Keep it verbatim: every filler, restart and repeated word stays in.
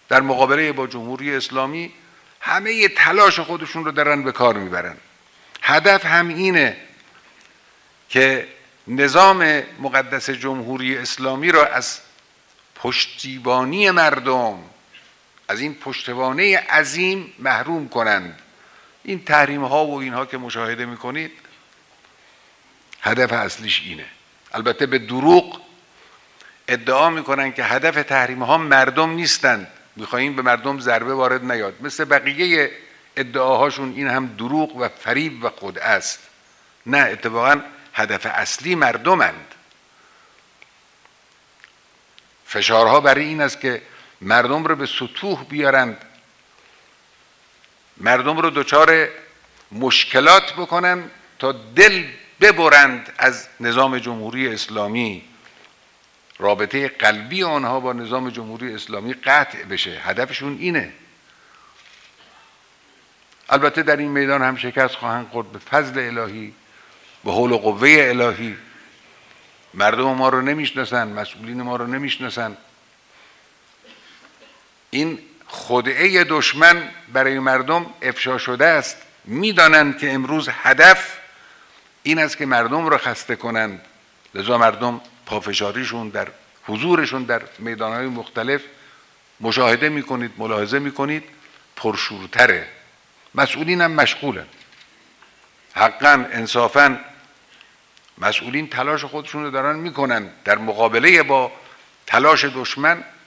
در مقابله با جمهوری اسلامی همه تلاش خودشون رو دارن به کار میبرن. هدف هم اینه که نظام مقدس جمهوری اسلامی را از پشتیبانی مردم، از این پشتوانه عظیم محروم کنند. این تحریم ها و اینها که مشاهده میکنید هدف اصلیش اینه. البته به دروغ ادعا میکنن که هدف تحریم ها مردم نیستند، میخواهیم به مردم ضربه وارد نیاد. مثل بقیه ادعاهاشون این هم دروغ و فریب و خدعه است. نه، اتفاقا هدف اصلی مردمند. فشارها برای این است که مردم رو به سطوح بیارند، مردم رو دچار مشکلات بکنن تا دل ببرند از نظام جمهوری اسلامی، رابطه قلبی آنها با نظام جمهوری اسلامی قطع بشه. هدفشون اینه. البته در این میدان هم شکست خواهند خورد به فضل الهی، به حول و قوه الهی. مردم ما رو نمیشناسن، مسئولین ما رو نمیشناسن. این خدعه دشمن برای مردم افشا شده است. میدانند که امروز هدف این است که مردم رو خسته کنند، لذا مردم پافشاریشون در حضورشون در میدانهای مختلف مشاهده میکنید، ملاحظه میکنید پرشورتره. مسئولین هم مشغولن. حقا انصافا مسئولین تلاش خودشون رو دارن میکنن در مقابله با تلاش دشمن.